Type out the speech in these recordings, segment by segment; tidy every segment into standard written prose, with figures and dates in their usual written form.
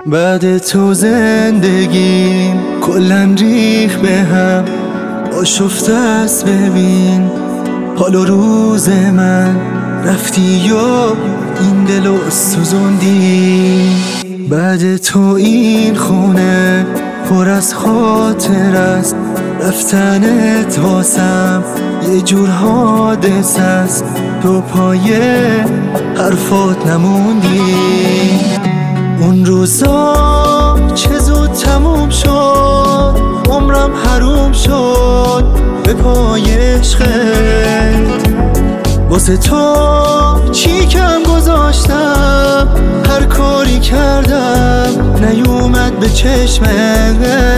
بعد تو زندگیم کلن ریخ به هم آشفته است. ببین حال و روز من رفتی و این دلو سوزوندی. بعد تو این خونه پر از خاطر است، رفتنت واسم یه جور حادث است. تو پای حرفات نموندی. اون روزا چه زود تموم شد، عمرم حروم شد به پای عشقت. واسه تو چی کم گذاشتم، هر کاری کردم نیومد به چشمت.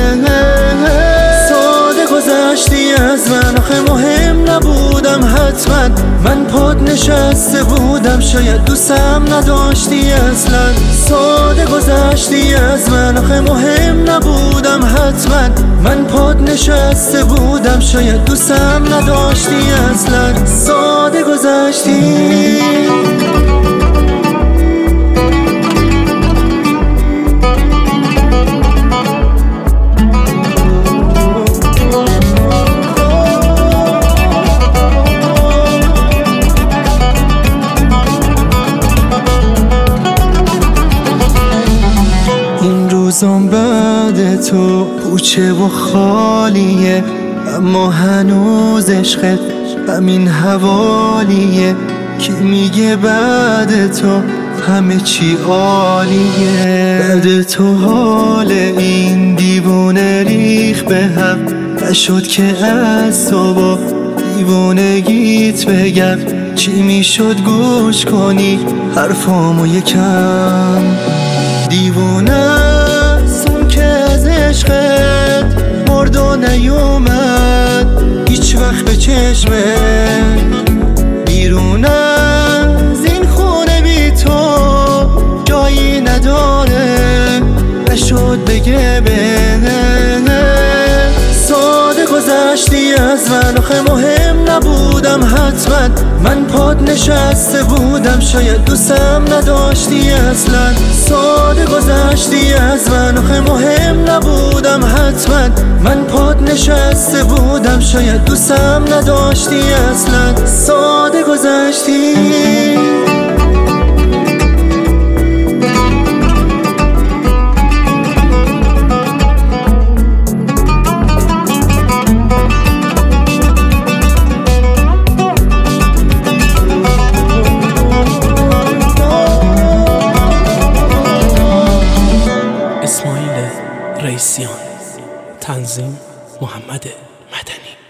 ساده گذشتی از من، آخه مهم نبودم حتما. من پاد نشسته بودم، شاید دوستم نداشتی اصلا. ساده گذشتی از من، آخه مهم نبودم حتما. من پاد نشسته بودم، شاید دوستم نداشتی اصلا. ساده گذشتی. روزم بعد تو پوچه و خالیه، اما هنوز عشقت همین حوالیه. کی میگه بعد تو همه چی عالیه؟ بعد تو حال این دیوونه ریخ به هم نشد که از تو با دیوونگیت بگم. چی میشد گوش کنی حرفامو یکم؟ دیوونه عشقت مرد و نیومد هیچ وقت به چشمت. بیرون از این خونه بی تو جایی نداره، نشد بگه بنه. ساده گذشتی از من، آخه مهم نبودم حتما. من پاد نشسته بودم، شاید دوستم نداشتی اصلا. ساده گذشتی از من، آخه مهم نبودم حتما. من پاد نشسته بودم، شاید دوستم نداشتی اصلا. ساده گذشتی. اسماعیل رئیسیان، تنظیم محمد مدنی.